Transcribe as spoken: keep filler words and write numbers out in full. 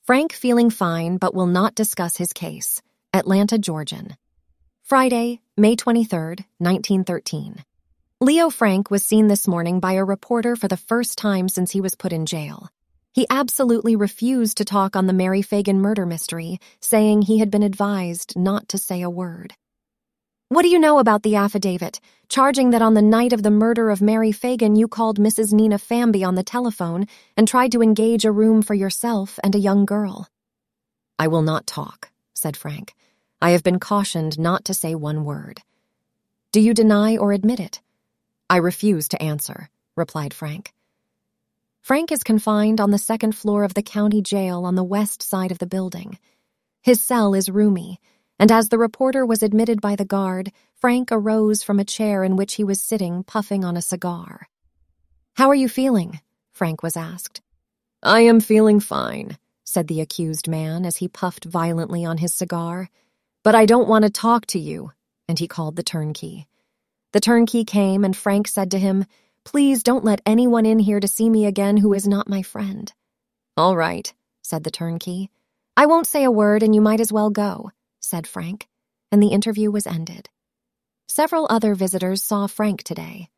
Frank feeling fine but will not discuss his case. Atlanta, Georgian. Friday, May twenty-third, nineteen thirteen. Leo Frank was seen this morning by a reporter for the first time since he was put in jail. He absolutely refused to talk on the Mary Fagan murder mystery, saying he had been advised not to say a word. "What do you know about the affidavit, charging that on the night of the murder of Mary Fagan you called Missus Nina Famby on the telephone and tried to engage a room for yourself and a young girl?" "I will not talk," said Frank. "I have been cautioned not to say one word." "Do you deny or admit it?" "I refuse to answer," replied Frank. Frank is confined on the second floor of the county jail on the west side of the building. His cell is roomy, and as the reporter was admitted by the guard, Frank arose from a chair in which he was sitting puffing on a cigar. "How are you feeling?" Frank was asked. "I am feeling fine," said the accused man as he puffed violently on his cigar. "But I don't want to talk to you," and he called the turnkey. The turnkey came and Frank said to him, "Please don't let anyone in here to see me again who is not my friend." "All right," said the turnkey. "I won't say a word and you might as well go," said Frank, and the interview was ended. Several other visitors saw Frank today.